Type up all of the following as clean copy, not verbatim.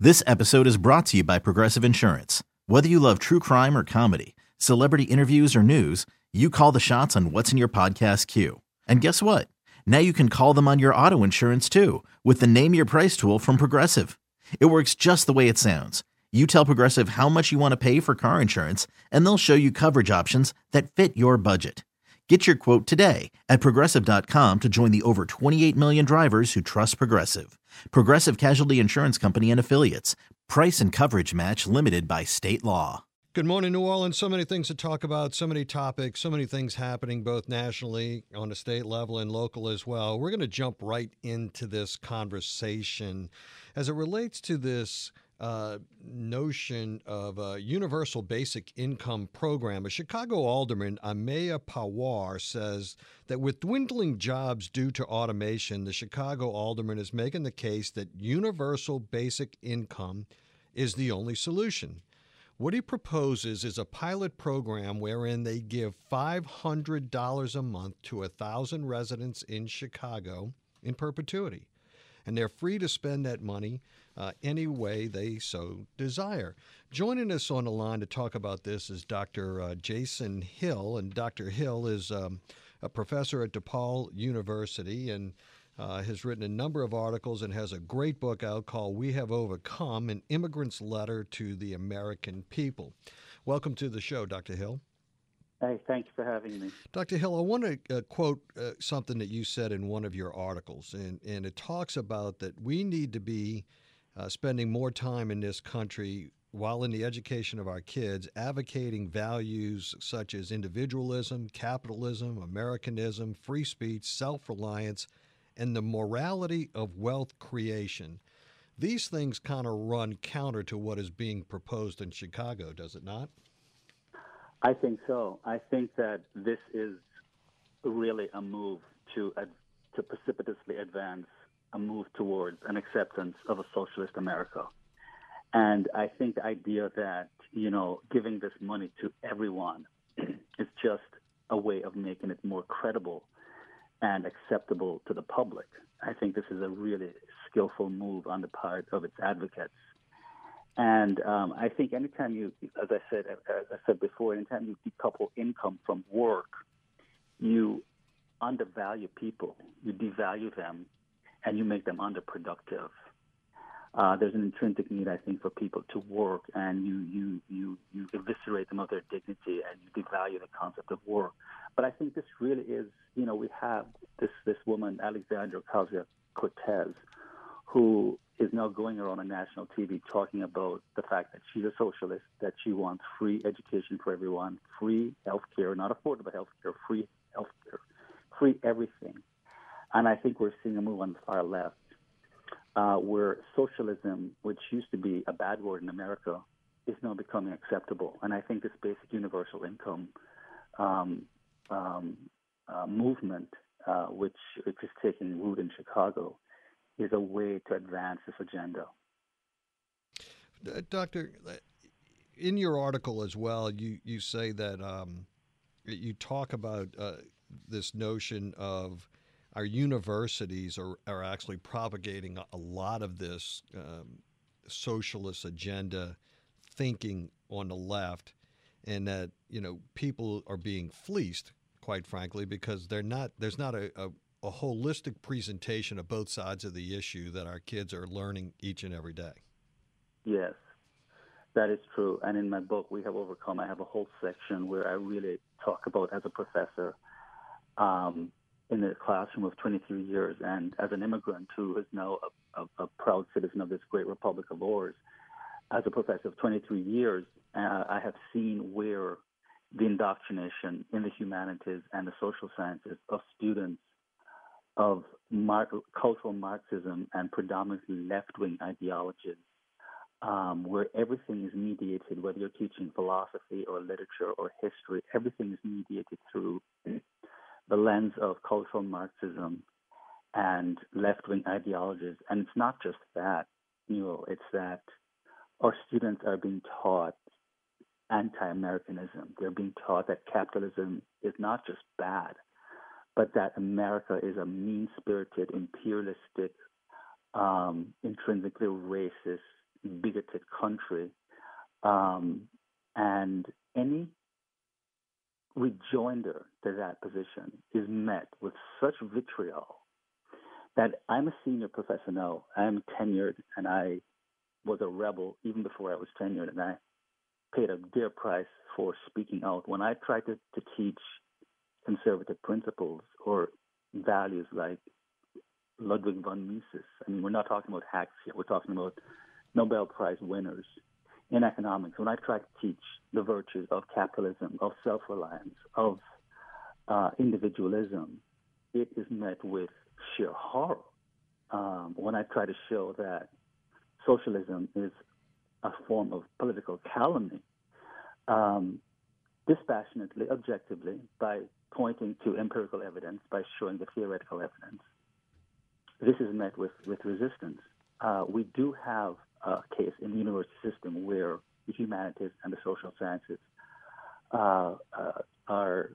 This episode is brought to you by Progressive Insurance. Whether you love true crime or comedy, celebrity interviews or news, you call the shots on what's in your podcast queue. And guess what? Now you can call them on your auto insurance too with the Name Your Price tool from Progressive. It works just the way it sounds. You tell Progressive how much you want to pay for car insurance, and they'll show you coverage options that fit your budget. Get your quote today at Progressive.com to join the over 28 million drivers who trust Progressive. Progressive Casualty Insurance Company and Affiliates. Price and coverage match limited by state law. Good morning, New Orleans. So many things to talk about, so many topics, so many things happening both nationally, on the state level, and local as well. We're going to jump right into this conversation as it relates to this notion of a universal basic income program. A Chicago alderman, Ameya Pawar, says that with dwindling jobs due to automation, the Chicago alderman is making the case that universal basic income is the only solution. What he proposes is a pilot program wherein they give $500 a month to 1,000 residents in Chicago in perpetuity. And they're free to spend that money any way they so desire. Joining us on the line to talk about this is Dr. Jason Hill. And Dr. Hill is a professor at DePaul University and has written a number of articles and has a great book out called We Have Overcome, An Immigrant's Letter to the American People. Welcome to the show, Dr. Hill. Hey, thanks for having me. Dr. Hill, I want to quote something that you said in one of your articles, and it talks about that we need to be spending more time in this country while in the education of our kids, advocating values such as individualism, capitalism, Americanism, free speech, self-reliance, and the morality of wealth creation. These things kind of run counter to what is being proposed in Chicago, does it not? I think so. I think that this is really a move to precipitously advance a move towards an acceptance of a socialist America. And I think the idea that, giving this money to everyone is just a way of making it more credible and acceptable to the public. I think this is a really skillful move on the part of its advocates. And I think anytime you, as I said before, anytime you decouple income from work, you undervalue people, you devalue them, and you make them underproductive. There's an intrinsic need, I think, for people to work, and you eviscerate them of their dignity, and you devalue the concept of work. But I think this really is, we have this woman, Alexandria Ocasio-Cortez, who is now going around on national TV talking about the fact that she's a socialist, that she wants free education for everyone, free health care, not affordable health care, free health care, free everything. And I think we're seeing a move on the far left where socialism, which used to be a bad word in America, is now becoming acceptable. And I think this basic universal income movement, which is taking root in Chicago, is a way to advance this agenda. Doctor, in your article as well, you say that you talk about this notion of our universities are actually propagating a lot of this socialist agenda thinking on the left, and that people are being fleeced, quite frankly, because there's not a holistic presentation of both sides of the issue that our kids are learning each and every day. Yes, that is true. And in my book, We Have Overcome, I have a whole section where I really talk about, as a professor in the classroom of 23 years and as an immigrant who is now a proud citizen of this great republic of ours, as a professor of 23 years, I have seen where the indoctrination in the humanities and the social sciences of students of cultural Marxism and predominantly left-wing ideologies, where everything is mediated, whether you're teaching philosophy or literature or history, everything is mediated through the lens of cultural Marxism and left-wing ideologies. And it's not just that, it's that our students are being taught anti-Americanism. They're being taught that capitalism is not just bad, but that America is a mean-spirited, imperialistic, intrinsically racist, country, and any rejoinder to that position is met with such vitriol that I'm a senior professor now. I'm tenured, and I was a rebel even before I was tenured, and I paid a dear price for speaking out. When I tried to teach conservative principles or values like Ludwig von Mises, I mean, we're not talking about hacks here. We're talking about Nobel Prize winners in economics. When I tried to teach the virtues of capitalism, of self-reliance, of individualism, it is met with sheer horror. When I try to show that socialism is a form of political calumny, dispassionately, objectively, by pointing to empirical evidence, by showing the theoretical evidence, this is met with resistance. We do have a case in the university system where the humanities and the social sciences are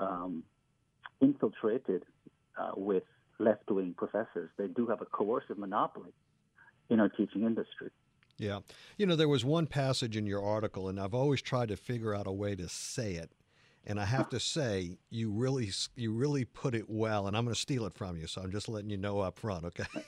infiltrated with left-wing professors. They do have a coercive monopoly in our teaching industry. Yeah. There was one passage in your article, and I've always tried to figure out a way to say it. And I have to say, you really put it well, and I'm going to steal it from you, so I'm just letting you know up front,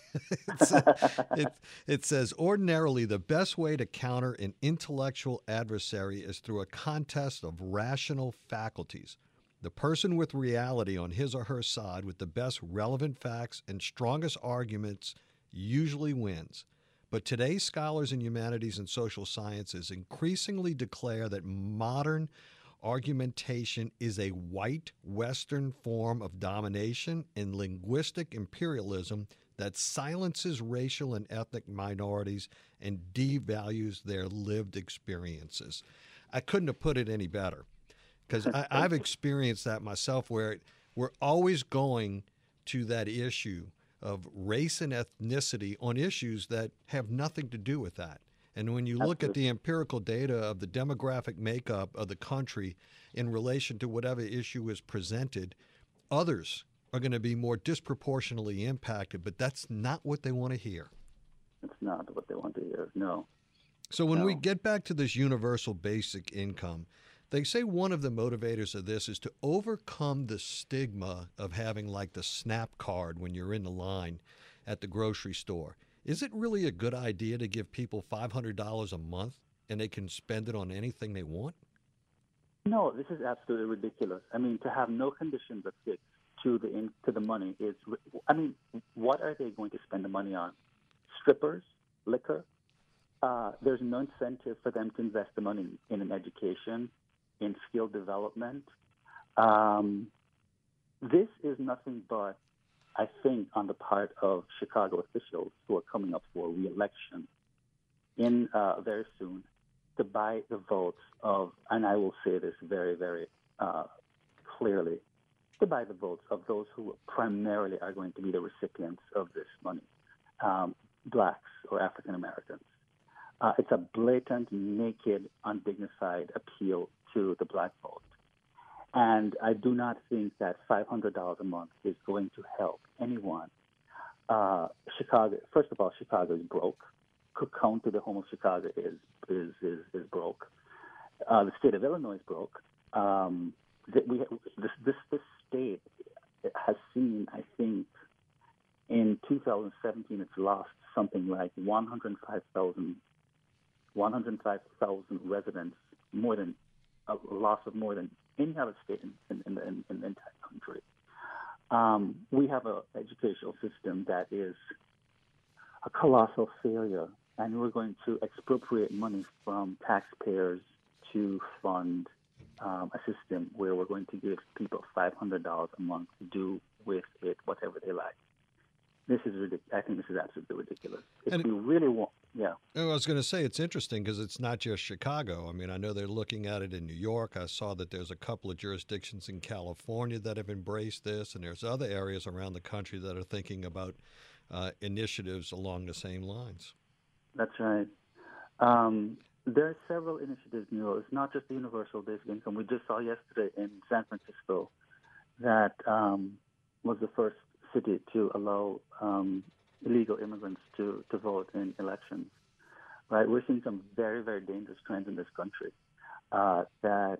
okay? It says, ordinarily, the best way to counter an intellectual adversary is through a contest of rational faculties. The person with reality on his or her side with the best relevant facts and strongest arguments usually wins. But today's scholars in humanities and social sciences increasingly declare that modern argumentation is a white Western form of domination and linguistic imperialism that silences racial and ethnic minorities and devalues their lived experiences. I couldn't have put it any better, because I've experienced that myself, where we're always going to that issue of race and ethnicity on issues that have nothing to do with that. And when you look at the empirical data of the demographic makeup of the country in relation to whatever issue is presented, others are going to be more disproportionately impacted, but that's not what they want to hear. It's not what they want to hear, no. So when we get back to this universal basic income, they say one of the motivators of this is to overcome the stigma of having like the SNAP card when you're in the line at the grocery store. Is it really a good idea to give people $500 a month and they can spend it on anything they want? No, this is absolutely ridiculous. I mean, to have no conditions affixed to the money is, I mean, what are they going to spend the money on? Strippers, liquor? There's no incentive for them to invest the money in an education, in skill development. This is nothing but, I think, on the part of Chicago officials who are coming up for re-election very soon, to buy the votes of, and I will say this very, very clearly, to buy the votes of those who primarily are going to be the recipients of this money, blacks or African Americans. It's a blatant, naked, undignified appeal to the black vote. And I do not think that $500 a month is going to help anyone. Chicago, first of all, Chicago is broke. Cook County, the home of Chicago, is broke. The state of Illinois is broke. This state has seen, I think, in 2017, it's lost something like 105,000 residents, more than a loss of more than any other state in the entire country. We have an educational system that is a colossal failure, and we're going to expropriate money from taxpayers to fund a system where we're going to give people $500 a month to do with it whatever they like. This is ridiculous. I think this is absolutely ridiculous. If you really want, yeah. I was going to say it's interesting because it's not just Chicago. I mean, I know they're looking at it in New York. I saw that there's a couple of jurisdictions in California that have embraced this, and there's other areas around the country that are thinking about initiatives along the same lines. That's right. There are several initiatives, It's not just the universal basic income. We just saw yesterday in San Francisco that was the first city to allow illegal immigrants to vote in elections. right? We're seeing some very, very dangerous trends in this country that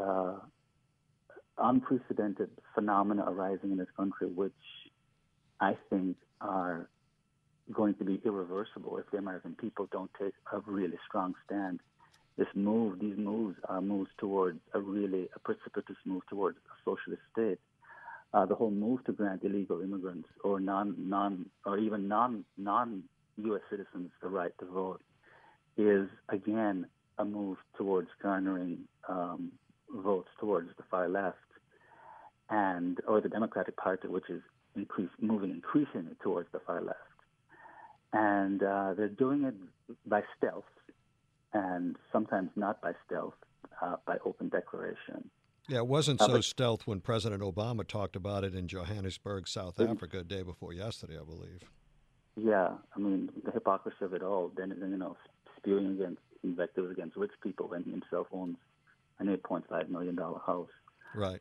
unprecedented phenomena arising in this country, which I think are going to be irreversible if the American people don't take a really strong stand. These moves are moves towards a precipitous move towards a socialist state. The whole move to grant illegal immigrants or even non-U.S. citizens the right to vote is again a move towards garnering votes towards the far left or the Democratic Party, which is moving increasingly towards the far left. And they're doing it by stealth, and sometimes not by stealth, by open declaration. Yeah, it wasn't so stealth when President Obama talked about it in Johannesburg, South Africa, a day before yesterday, I believe. Yeah, I mean, the hypocrisy of it all, then, spewing against invectives against rich people when he himself owns an $8.5 million house. Right.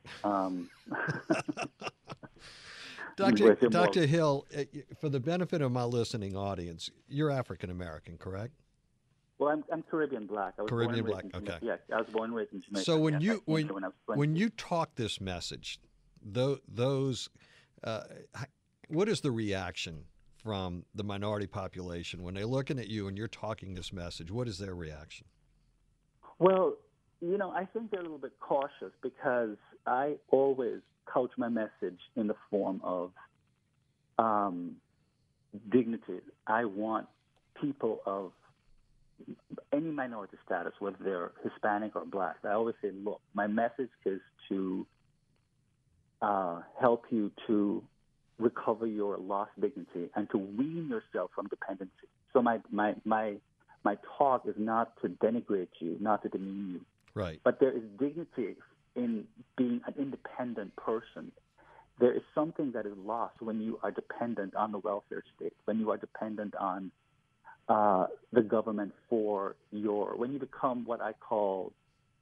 Dr. Hill, for the benefit of my listening audience, you're African-American, correct? Well, I'm Caribbean black. I was Caribbean black, okay. Yeah, I was born and raised in Jamaica. So when you talk this message, what is the reaction from the minority population when they're looking at you and you're talking this message? What is their reaction? Well, I think they're a little bit cautious because I always couch my message in the form of dignity. I want people of any minority status, whether they're Hispanic or black, I always say, look, my message is to help you to recover your lost dignity and to wean yourself from dependency. So my talk is not to denigrate you, not to demean you. Right. But there is dignity in being an independent person. There is something that is lost when you are dependent on the welfare state, when you are dependent on the government when you become what I call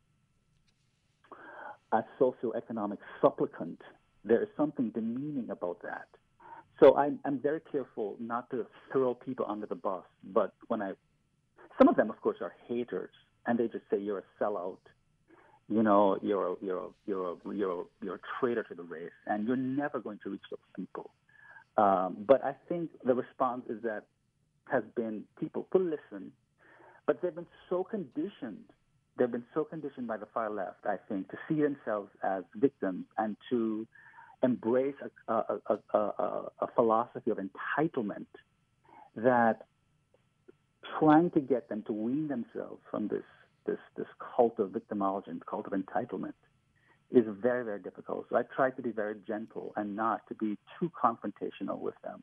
a socioeconomic supplicant. There is something demeaning about that. So I'm very careful not to throw people under the bus, but some of them, of course, are haters, and they just say you're a sellout, you're a traitor to the race, and you're never going to reach those people. But I think the response has been people who listen, but they've been so conditioned. They've been so conditioned by the far left, I think, to see themselves as victims and to embrace a philosophy of entitlement that trying to get them to wean themselves from this cult of victimology and cult of entitlement is very, very difficult. So I try to be very gentle and not to be too confrontational with them,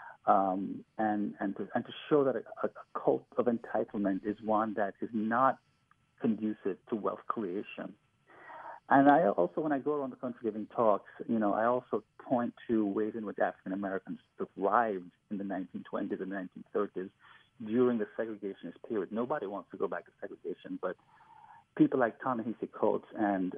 and to show that a cult of entitlement is one that is not conducive to wealth creation. And I also, when I go around the country giving talks, I also point to ways in which African Americans thrived in the 1920s and 1930s during the segregationist period. Nobody wants to go back to segregation, but people like Ta-Nehisi Coates and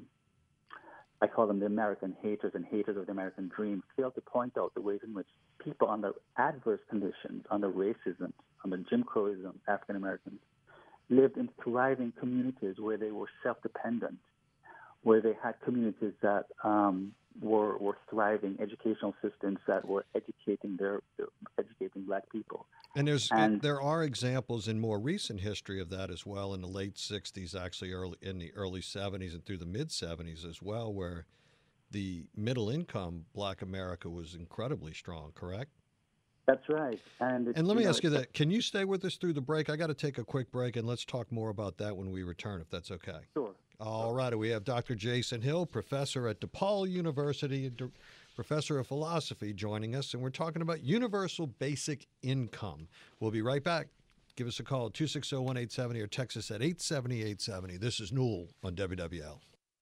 I call them the American haters and haters of the American dream, fail to point out the ways in which people under adverse conditions, under racism, under Jim Crowism, African Americans, lived in thriving communities where they were self-dependent, where they had communities that were thriving, educational systems that were educating black people. And there are examples in more recent history of that as well, in the late 60s, actually in the early 70s and through the mid-70s as well, where the middle-income black America was incredibly strong, correct? That's right. And let me ask you that. Can you stay with us through the break? I got to take a quick break, and let's talk more about that when we return, if that's okay. Sure. All right. We have Dr. Jason Hill, professor at DePaul University, professor of philosophy, joining us, and we're talking about universal basic income. We'll be right back. Give us a call at 260-1870 or text us at 870-870. This is Newell on WWL.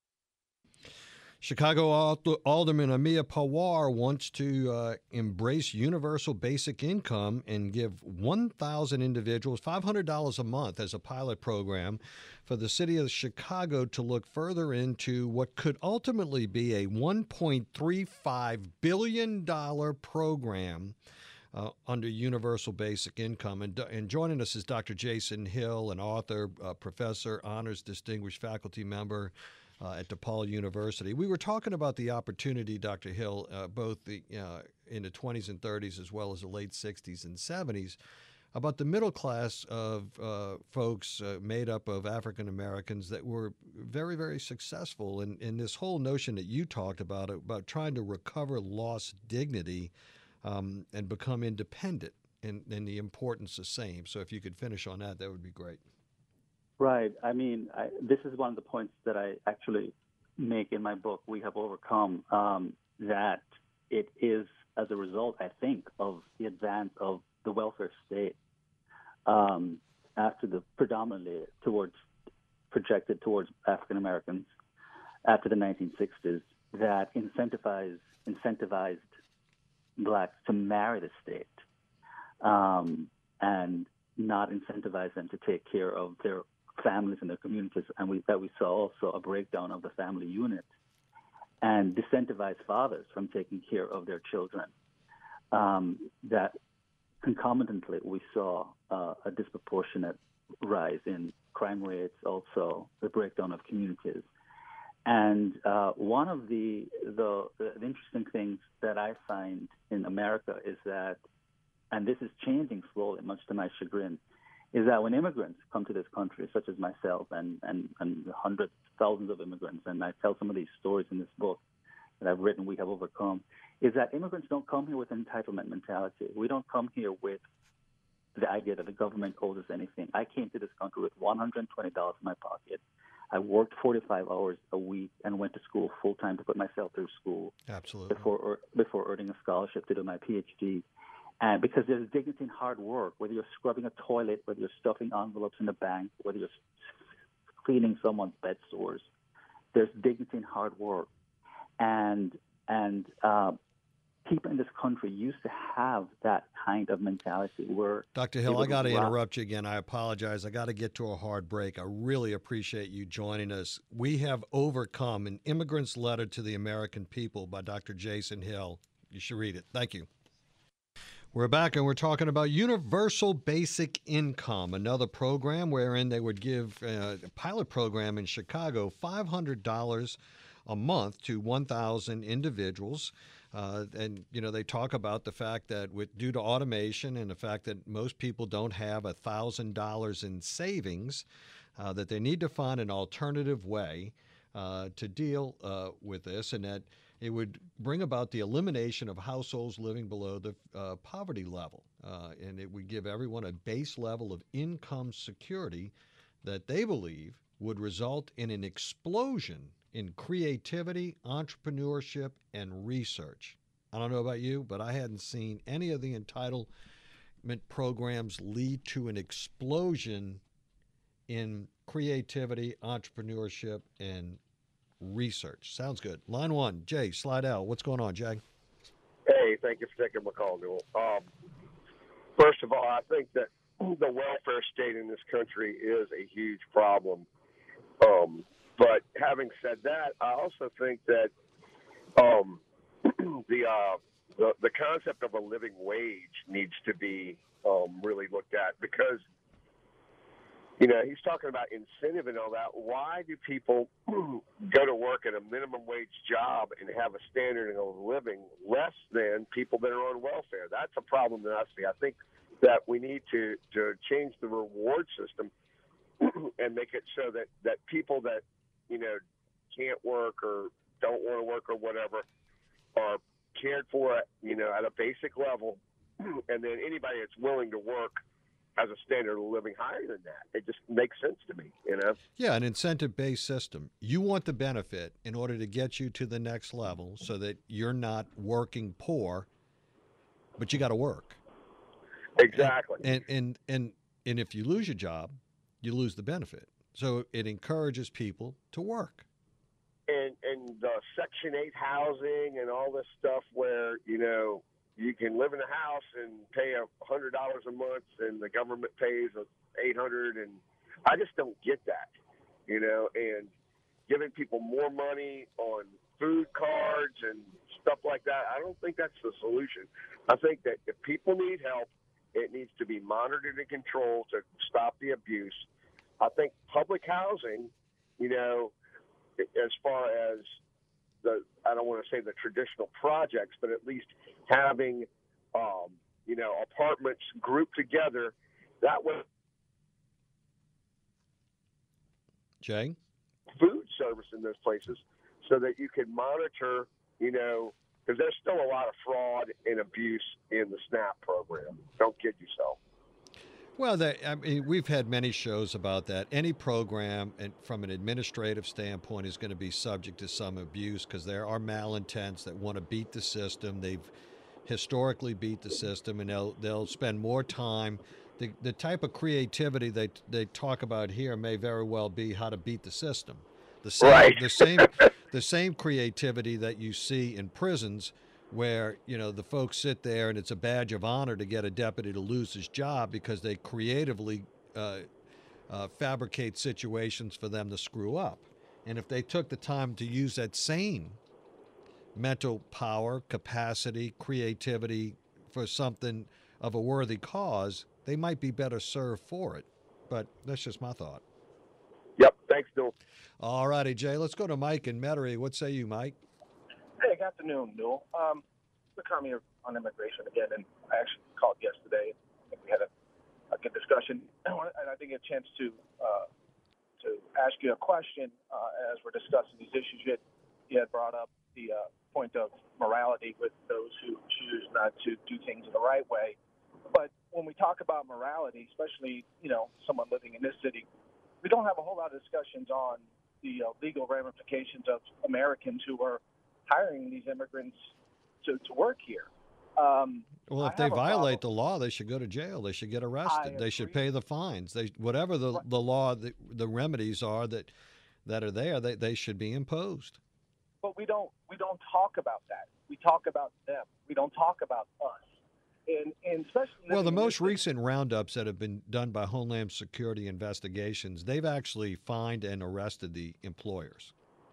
Chicago Alderman Amia Pawar wants to embrace universal basic income and give 1,000 individuals $500 a month as a pilot program for the city of Chicago to look further into what could ultimately be a $1.35 billion program under universal basic income. And joining us is Dr. Jason Hill, an author, professor, honors distinguished faculty member at DePaul University. We were talking about the opportunity, Dr. Hill, both in the 20s and 30s as well as the late 60s and 70s, about the middle class of folks made up of African Americans that were very, very successful in this whole notion that you talked about trying to recover lost dignity and become independent, and the importance the same. So if you could finish on that, that would be great. Right. I mean, this is one of the points that I actually make in my book, We Have Overcome, that it is as a result, I think, of the advance of the welfare state after the predominantly projected towards African Americans after the 1960s that incentivized blacks to marry the state and not incentivize them to take care of their families and their communities. And we saw also a breakdown of the family unit and disincentivize fathers from taking care of their children. That concomitantly, we saw a disproportionate rise in crime rates, also the breakdown of communities. And one of the interesting things that I find in America is that, and this is changing slowly, much to my chagrin, is that when immigrants come to this country, such as myself and hundreds, thousands of immigrants, and I tell some of these stories in this book that I've written, We Have Overcome, is that immigrants don't come here with an entitlement mentality. We don't come here with the idea that the government owes us anything. I came to this country with $120 in my pocket. I worked 45 hours a week and went to school full-time to put myself through school. Absolutely. Before earning a scholarship to do my PhD. And because there's dignity in hard work, whether you're scrubbing a toilet, whether you're stuffing envelopes in the bank, whether you're cleaning someone's bed sores, there's dignity in hard work. And people in this country used to have that kind of mentality where... Dr. Hill, I got to interrupt you again. I apologize. I got to get to a hard break. I really appreciate you joining us. We Have Overcome, An Immigrant's Letter to the American People by Dr. Jason Hill. You should read it. Thank you. We're back, and we're talking about Universal Basic Income, another program wherein they would give a pilot program in Chicago, $500 a month to 1,000 individuals. And, they talk about the fact that due to automation and the fact that most people don't have $1,000 in savings, that they need to find an alternative way to deal with this, and that it would bring about the elimination of households living below the poverty level. And it would give everyone a base level of income security that they believe would result in an explosion in creativity, entrepreneurship, and research. I don't know about you, but I hadn't seen any of the entitlement programs lead to an explosion in creativity, entrepreneurship, and research. Sounds good. Line one, Jay Slidell. What's going on, Jay? Hey, thank you for taking my call, Newell. First of all, I think that the welfare state in this country is a huge problem. But having said that, I also think that the concept of a living wage needs to be really looked at, because he's talking about incentive and all that. Why do people go to work at a minimum wage job and have a standard of living less than people that are on welfare? That's a problem that I see. I think that we need to change the reward system and make it so that people that, can't work or don't want to work or whatever are cared for at a basic level. And then anybody that's willing to work has a standard of living higher than that. It just makes sense to me, Yeah, an incentive-based system. You want the benefit in order to get you to the next level so that you're not working poor, but you got to work. Exactly. And if you lose your job, you lose the benefit. So it encourages people to work. And the Section 8 housing and all this stuff where, you can live in a house and pay $100 a month, and the government pays $800, and I just don't get that, and giving people more money on food cards and stuff like that, I don't think that's the solution. I think that if people need help, it needs to be monitored and controlled to stop the abuse. I think public housing, as far as I don't want to say the traditional projects, but at least having, apartments grouped together, that way. Jay? Food service in those places so that you can monitor, because there's still a lot of fraud and abuse in the SNAP program. Don't kid yourself. Well, we've had many shows about that. Any program, and from an administrative standpoint, is going to be subject to some abuse because there are malintents that want to beat the system. They've historically beat the system, and they'll spend more time. The type of creativity they talk about here may very well be how to beat the system. The same creativity that you see in prisons, where the folks sit there and it's a badge of honor to get a deputy to lose his job because they creatively fabricate situations for them to screw up. And if they took the time to use that same mental power, capacity, creativity for something of a worthy cause, they might be better served for it. But that's just my thought. Yep. Thanks, Newell. All righty, Jay. Let's go to Mike in Metairie. What say you, Mike? Hey, good afternoon, Newell. We're coming here on immigration again, and I actually called yesterday. I think we had a good discussion, and I didn't get a chance to ask you a question as we're discussing these issues. You had brought up the point of morality with those who choose not to do things in the right way. But when we talk about morality, especially someone living in this city, we don't have a whole lot of discussions on the legal ramifications of Americans who are hiring these immigrants to work here. Well, if they violate the law, they should go to jail. They should get arrested. They should pay the fines. Whatever the law, the remedies are that are there, they should be imposed. But we don't talk about that. We talk about them. We don't talk about us. And especially the most recent roundups that have been done by Homeland Security investigations, they've actually fined and arrested the employers.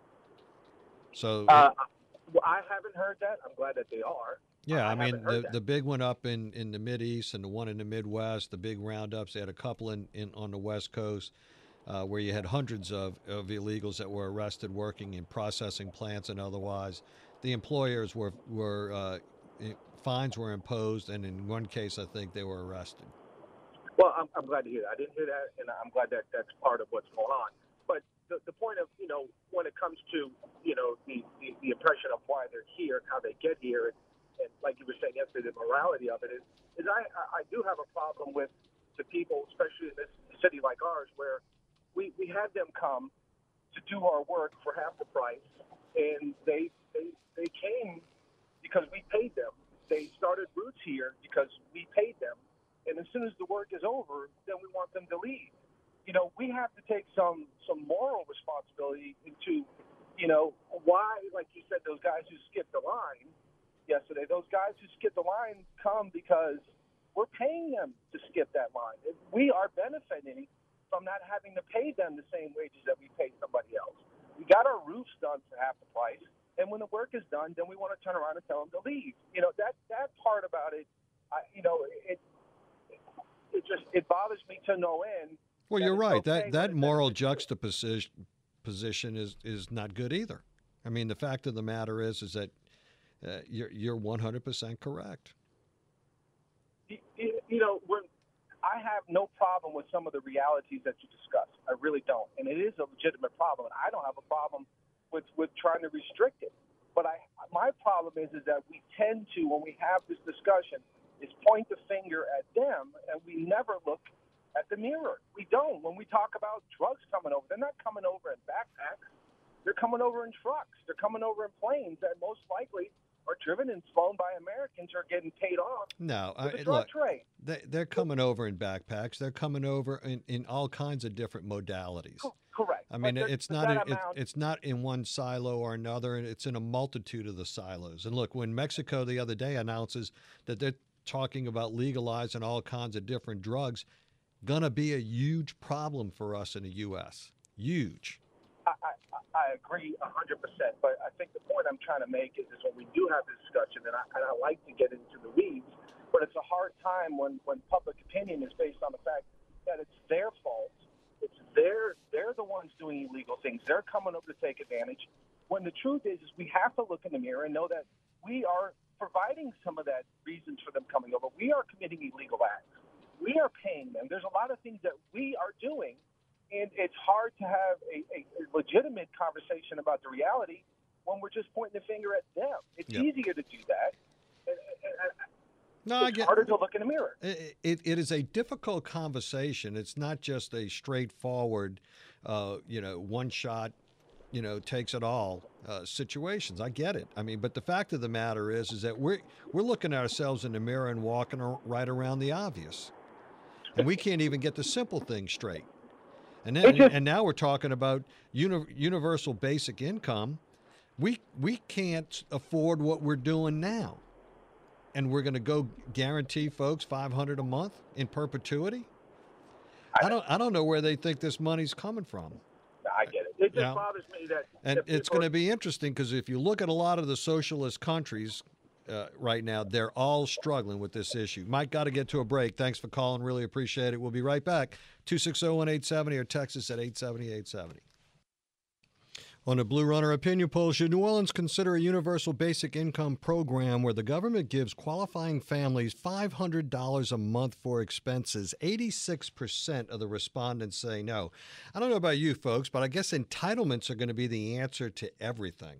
So I haven't heard that. I'm glad that they are. Yeah, I mean, the big one up in the Mideast and the one in the Midwest, the big roundups, they had a couple on the West Coast where you had hundreds of illegals that were arrested working in processing plants and otherwise. The employers were fines were imposed, and in one case, I think they were arrested. Well, I'm glad to hear that. I didn't hear that, and I'm glad that that's part of what's going on. But the point of, when it comes to, the impression of why they're here and how they get here, and like you were saying yesterday, the morality of it is I do have a problem with the people, especially in this city like ours, where we had them come to do our work for half the price, and they came because we paid them. They started roots here because we paid them. And as soon as the work is over, then we want them to leave. We have to take some moral responsibility into, why, like you said, those guys who skipped the line yesterday, those guys who skipped the line come because we're paying them to skip that line. We are benefiting from not having to pay them the same wages that we pay somebody else. We got our roofs done for half the price. And when the work is done, then we want to turn around and tell them to leave. That part about it, it bothers me to no end. Well, you're right. That moral juxtaposition is not good either. I mean, the fact of the matter is that you're 100% correct. When I have no problem with some of the realities that you discuss. I really don't, and it is a legitimate problem. I don't have a problem with trying to restrict it. But my problem is that we tend to, when we have this discussion, is point the finger at them, and we never look at the mirror. We don't. When we talk about drugs coming over, they're not coming over in backpacks. They're coming over in trucks. They're coming over in planes that most likely are driven and flown by Americans who are getting paid off. No, the drug trade. They're coming over in backpacks. They're coming over in all kinds of different modalities. Correct. I mean, it's not in one silo or another, and it's in a multitude of the silos. And look, when Mexico the other day announces that they're talking about legalizing all kinds of different drugs, gonna be a huge problem for us in the U.S. Huge. I agree 100%. But I think the point I'm trying to make is when we do have this discussion, and I like to get into the weeds, but it's a hard time when public opinion is based on the fact that it's their fault. They're the ones doing illegal things. They're coming up to take advantage. When the truth is we have to look in the mirror and know that we are providing some of that reasons for them coming over. We are committing illegal acts. We are paying them. There's a lot of things that we are doing, and it's hard to have a legitimate conversation about the reality when we're just pointing the finger at them. It's easier to do that. It's harder to look in the mirror. It is a difficult conversation. It's not just a straightforward, one shot, takes it all situations. I get it. I mean, but the fact of the matter is that we're looking at ourselves in the mirror and walking right around the obvious, and we can't even get the simple things straight. And then, and now we're talking about universal basic income. We can't afford what we're doing now. And we're going to go guarantee folks $500 a month in perpetuity. I don't know where they think this money's coming from. I get it. It just bothers me that. And it's going to be interesting because if you look at a lot of the socialist countries right now, they're all struggling with this issue. Mike, got to get to a break. Thanks for calling. Really appreciate it. We'll be right back. 260-1870 or text us at 870-870. On the Blue Runner Opinion Poll, should New Orleans consider a universal basic income program where the government gives qualifying families $500 a month for expenses? 86% of the respondents say no. I don't know about you folks, but I guess entitlements are going to be the answer to everything.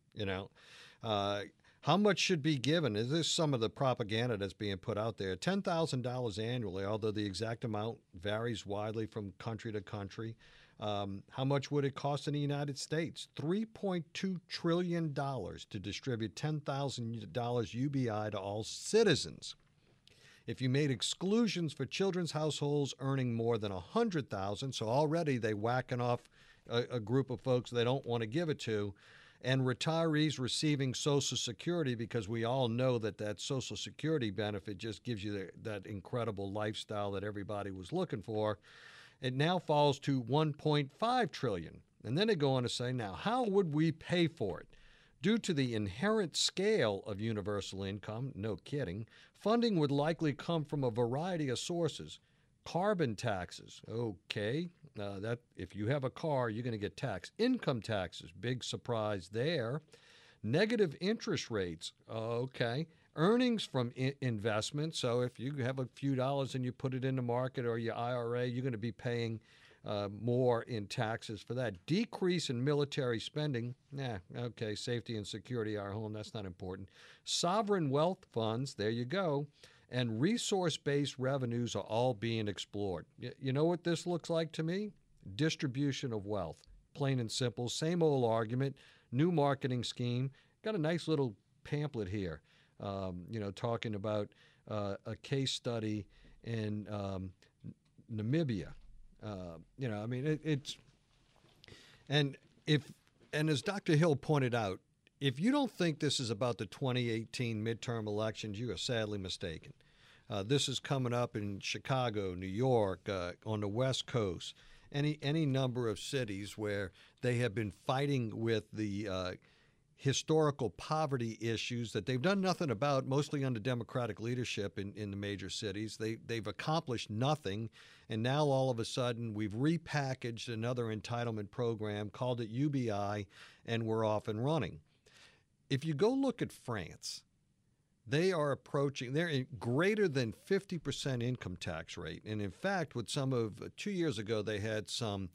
How much should be given? Is this some of the propaganda that's being put out there? $10,000 annually, although the exact amount varies widely from country to country. How much would it cost in the United States? $3.2 trillion to distribute $10,000 UBI to all citizens. If you made exclusions for children's households earning more than $100,000, so already they whacking off a group of folks they don't want to give it to, and retirees receiving Social Security, because we all know that Social Security benefit just gives you that incredible lifestyle that everybody was looking for. It now falls to $1.5 trillion. And then they go on to say, now, how would we pay for it? Due to the inherent scale of universal income, no kidding, funding would likely come from a variety of sources. Carbon taxes, okay, that if you have a car, you're going to get taxed. Income taxes, big surprise there. Negative interest rates, okay. Earnings from investment. So if you have a few dollars and you put it in the market or your IRA, you're going to be paying more in taxes for that. Decrease in military spending. Okay, safety and security are home. That's not important. Sovereign wealth funds. There you go. And resource-based revenues are all being explored. You know what this looks like to me? Distribution of wealth. Plain and simple. Same old argument. New marketing scheme. Got a nice little pamphlet here. Talking about a case study in Namibia. And as Dr. Hill pointed out, if you don't think this is about the 2018 midterm elections, you are sadly mistaken. This is coming up in Chicago, New York, on the West Coast, any number of cities where they have been fighting with the historical poverty issues that they've done nothing about, mostly under Democratic leadership in the major cities. They've accomplished nothing, and now all of a sudden we've repackaged another entitlement program, called it UBI, and we're off and running. If you go look at France, they're in greater than 50% income tax rate. And in fact, with 2 years ago, they had some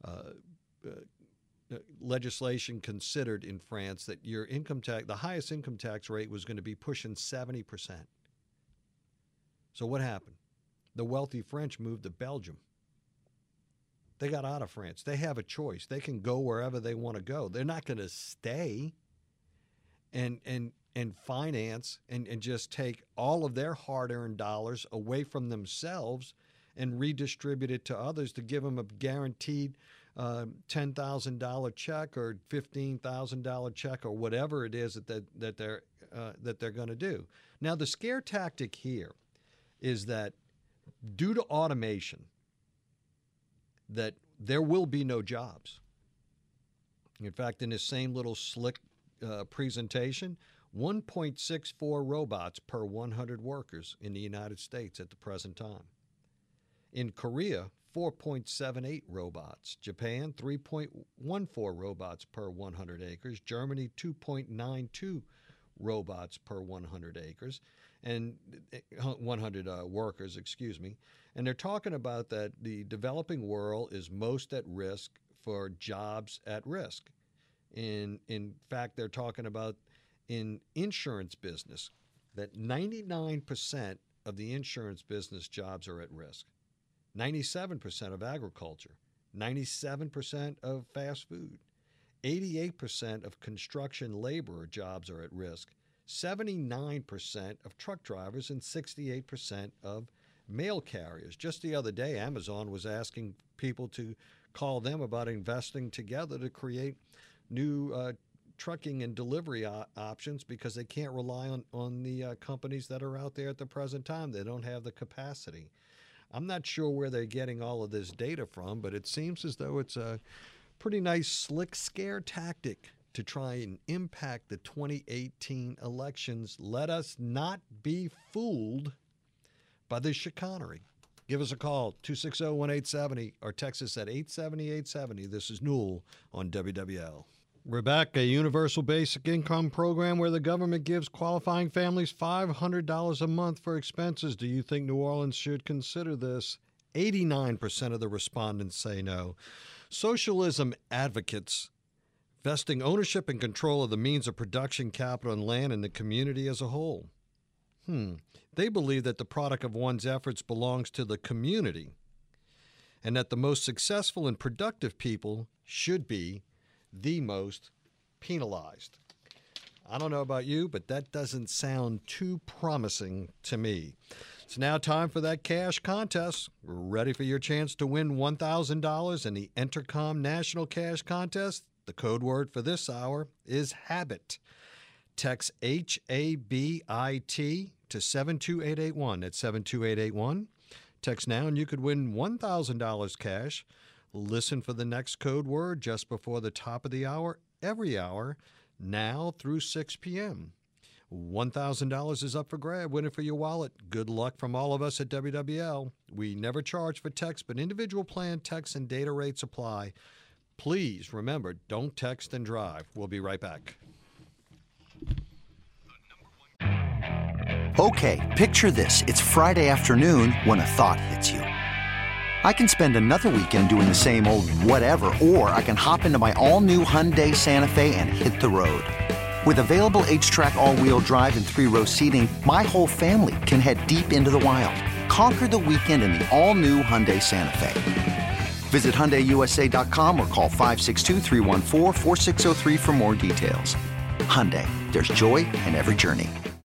legislation considered in France that your income tax, the highest income tax rate was going to be pushing 70%. So what happened? The wealthy French moved to Belgium. They got out of France. They have a choice. They can go wherever they want to go. They're not going to stay and finance and just take all of their hard-earned dollars away from themselves and redistribute it to others to give them a guaranteed $10,000 check or $15,000 check or whatever it is that they're going to do. Now, the scare tactic here is that due to automation, that there will be no jobs. In fact, in this same little slick presentation, 1.64 robots per 100 workers in the United States at the present time. In Korea, 4.78 robots. Japan, 3.14 robots per 100 acres. Germany, 2.92 robots per 100 acres. And 100 workers, excuse me. And they're talking about that the developing world is most at risk for jobs at risk. In fact, they're talking about in insurance business that 99% of the insurance business jobs are at risk. 97% of agriculture, 97% of fast food, 88% of construction labor jobs are at risk, 79% of truck drivers, and 68% of mail carriers. Just the other day, Amazon was asking people to call them about investing together to create new trucking and delivery options because they can't rely on the companies that are out there at the present time. They don't have the capacity. I'm not sure where they're getting all of this data from, but it seems as though it's a pretty nice slick scare tactic to try and impact the 2018 elections. Let us not be fooled by this chicanery. Give us a call, 260-1870, or text us at 870-870. This is Newell on WWL. We're back, a universal basic income program where the government gives qualifying families $500 a month for expenses. Do you think New Orleans should consider this? 89% of the respondents say no. Socialism advocates vesting ownership and control of the means of production, capital, and land in the community as a whole. They believe that the product of one's efforts belongs to the community and that the most successful and productive people should be the most penalized. I don't know about you, but that doesn't sound too promising to me. It's now time for that cash contest. We're ready for your chance to win $1,000 in the Entercom National Cash Contest. The code word for this hour is HABIT. Text HABIT to 72881. That's 72881. Text now and you could win $1,000 cash. Listen for the next code word just before the top of the hour, every hour, now through 6 p.m. $1,000 is up for grab. Win it for your wallet. Good luck from all of us at WWL. We never charge for text, but individual plan text and data rates apply. Please remember, don't text and drive. We'll be right back. Okay, picture this. It's Friday afternoon when a thought hits you. I can spend another weekend doing the same old whatever, or I can hop into my all-new Hyundai Santa Fe and hit the road. With available H-Track all-wheel drive and 3-row seating, my whole family can head deep into the wild. Conquer the weekend in the all-new Hyundai Santa Fe. Visit HyundaiUSA.com or call 562-314-4603 for more details. Hyundai, there's joy in every journey.